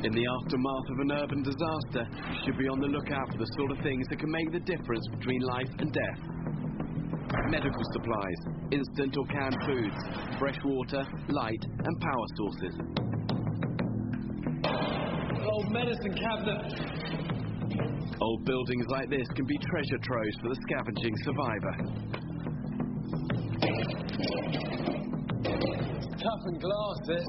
In the aftermath of an urban disaster, you should be on the lookout for the sort of things that can make the difference between life and death. Medical supplies, instant or canned foods, fresh water, light and power sources. Old medicine cabinet. Old buildings like this can be treasure troves for the scavenging survivor. Tough and glass, this.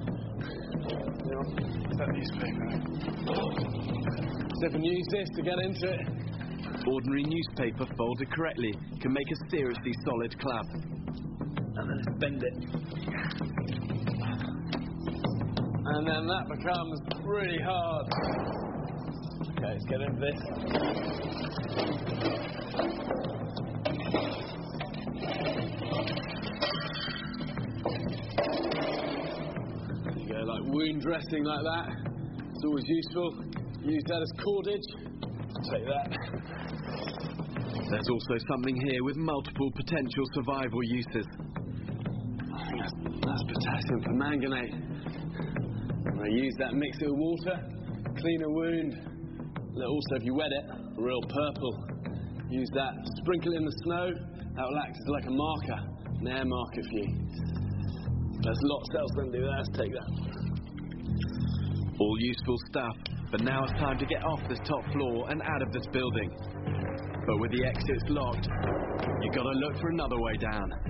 That newspaper. Never use this to get into it. Ordinary newspaper folded correctly can make a seriously solid club. And then bend it. And then that becomes really hard. Okay, let's get into this. There you go, like wound dressing like that. It's always useful. Use that as cordage. Take that. There's also something here with multiple potential survival uses. I think that's potassium permanganate. I use that, mix it with water, clean a wound. Also, if you wet it, real purple. Use that, sprinkle it in the snow. That will act as like a marker, an air marker for you. There's lots else than do that. Let's take that. All useful stuff, but now it's time to get off this top floor and out of this building. But with the exits locked, you've got to look for another way down.